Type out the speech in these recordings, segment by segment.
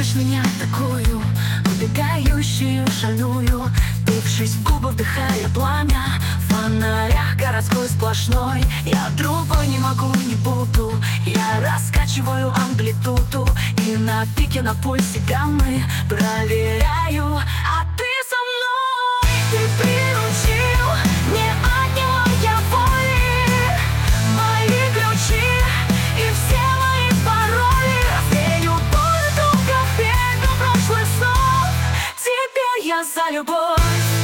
Знаешь меня такую, убегающую, шальную, впившись в губы, вдыхая пламя. В фонарях городской сплошной я другой не могу, не буду. Я раскачиваю амплитуду и на пике, на пульсе гаммы проверяю, а ты со мной. Ты приручил, не отняла я воли, мои ключи и все мои пароли. Развею боль, долго бегу прошлых снов. Теперь я за любовь.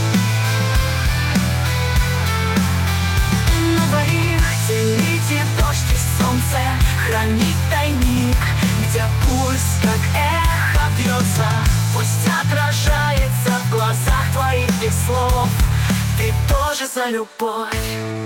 На двоих делите дождь и солнце, хранит тайник, где пульс как эхо бьется. Пусть отражается в глазах твоих без слов. Ты тоже за любовь.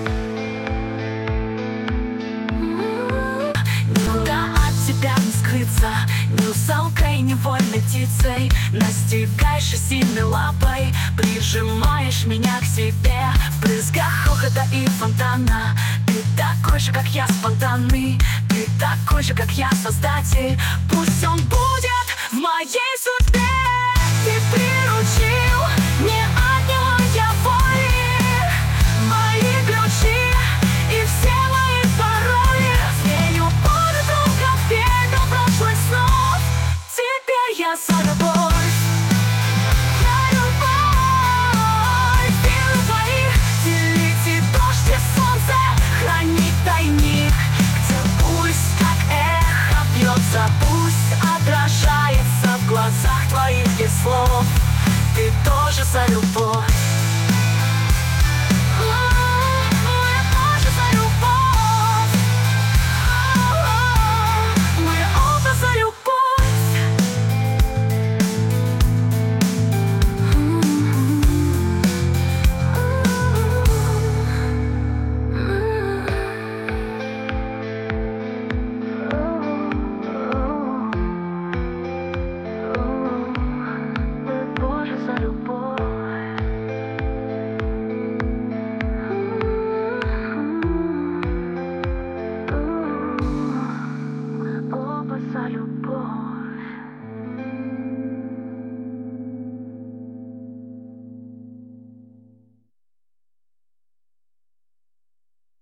Никуда от тебя не скрыться, ни русалкой, ни вольной птицей. Настигаешь и сильной лапой прижимаешь меня к себе. В брызгах хохота и фонтана ты такой же, как я, спонтанный. Ты такой же, как я, создатель. Пусть он будет в моей судьбе. Ты приручил, не отняла я воли, мои ключи и все мои пароли. Развею боль, долго бегу прошлых снов. Теперь я за любовь. За любовь. Вилы твоих делите дождь и солнце, хранит тайник, где пульс как эхо бьется. Пусть отражается в глазах твоих без слов. Ты тоже за любовь.